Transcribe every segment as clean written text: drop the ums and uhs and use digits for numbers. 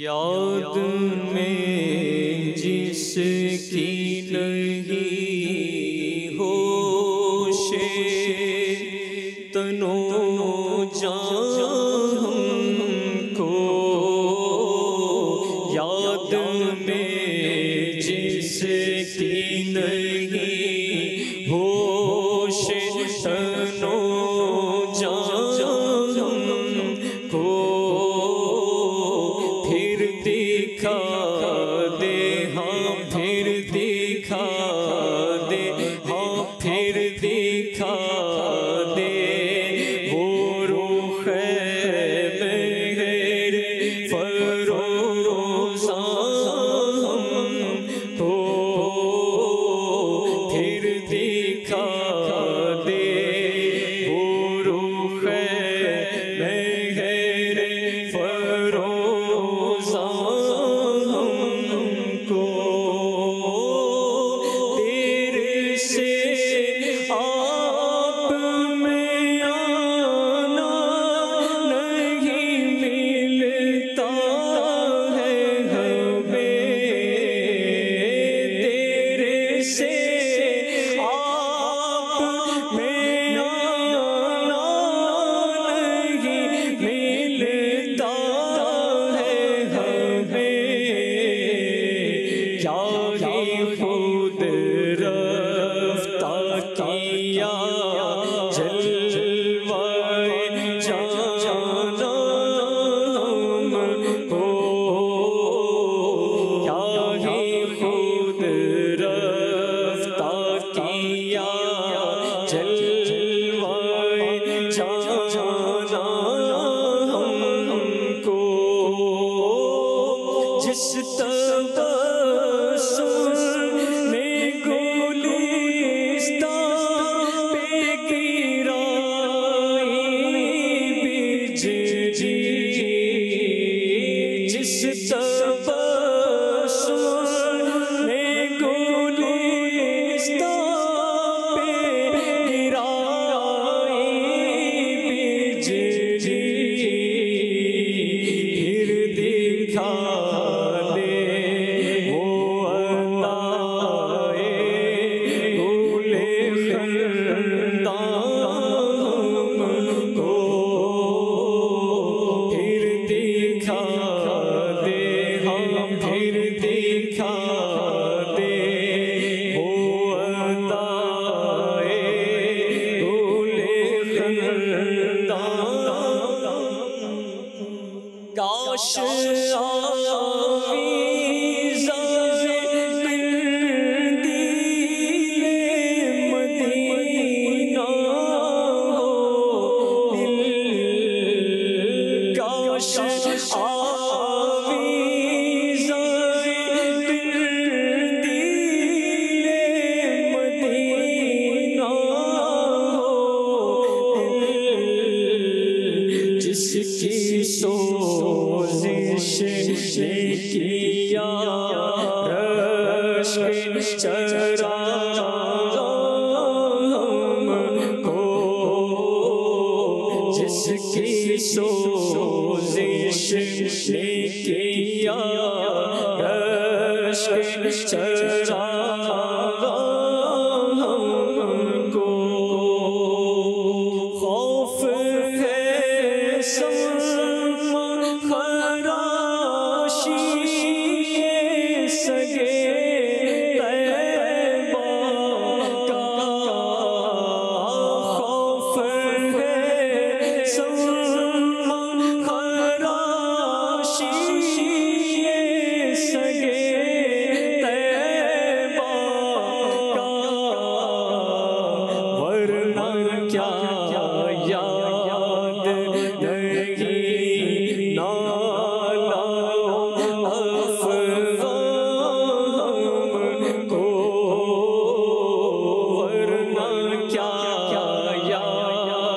یاد میں جس کی نہیں ہوش تنو جان ہم کو، یاد میں جس کی نہیں ہوش تنو جان ہم کو، پھر دکھا دے، ہاں پھر دکھا دے، ہاں پھر دکھا دے وہ روح مہر فروزاں ہم کو، پھر دکھا دے وہ روح مہر فروزاں ہم کو، دیر سے آپ میں آنا نہیں ملتا ہے ہمیں، دیر سے آپ میں آنا نہیں ملتا ہے ہمیں، کیا ہی خود رفتہ کیا جلوائے جانا ہم کو، کیا ہی خود رفتہ کیا جلوائے جانا ہم کو، جس تبسم میں گلستاں پہ گرائی بجلی، جس تبسم میں گلستاں پہ گرائی بجلی، پھر دکھا دے وہ عطائے گل خنداں ہم کو، پھر دکھا دے، ہاں پھر دکھا دے وہ عطائے گل خنداں، کاش جس کی سوزش نے کیا رشک چرا ہم کو، جس کی سوزش نے کیا رشک چرا ہم کو، خوف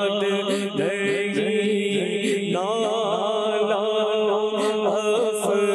افغان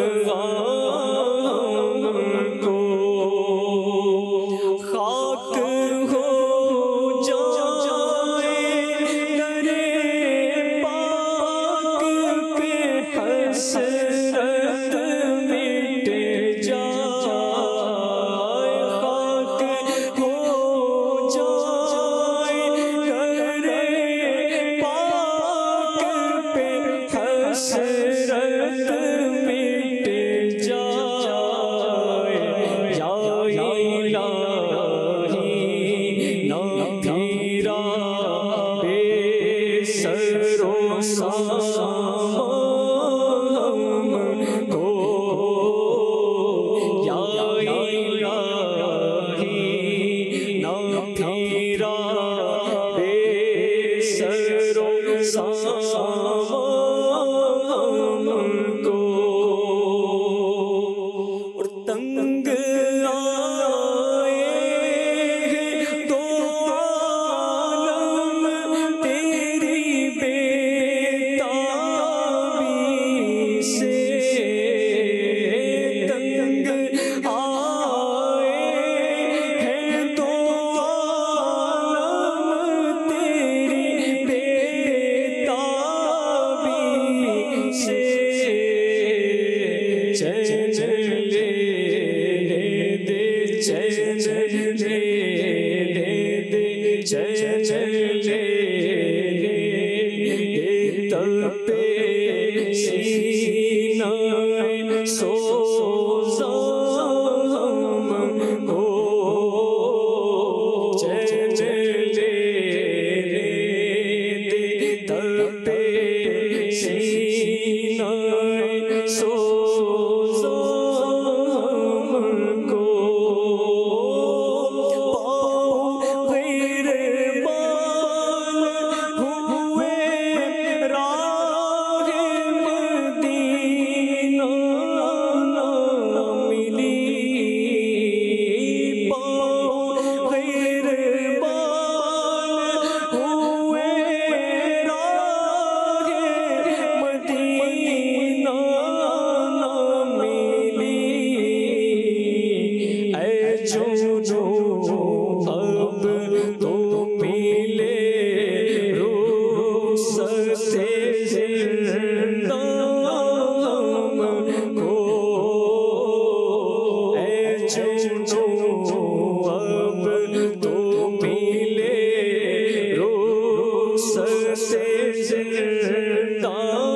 سوزا ہو چین لے تڑپے سینہ سوزا کو پاؤں غیر بال ہوئے راہ مدینہ ملی پاؤں غیر بال ہوئے راہ مدینہ ملی اے جونو اب تو ملے رخصتے زندہ کو اے جونو اب تو ملے رخصتے زندہ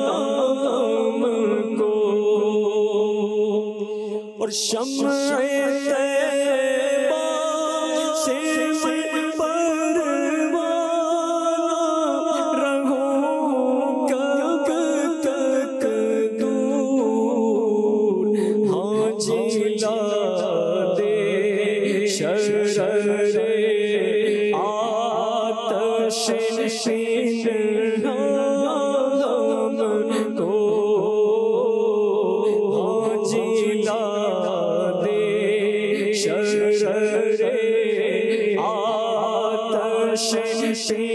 کو اور شمع طیبہ سے پروانہ رہوں کب تک دور ہاں جلا دے شرر آتش پنہان کو ہاں جلا دے شرر آتش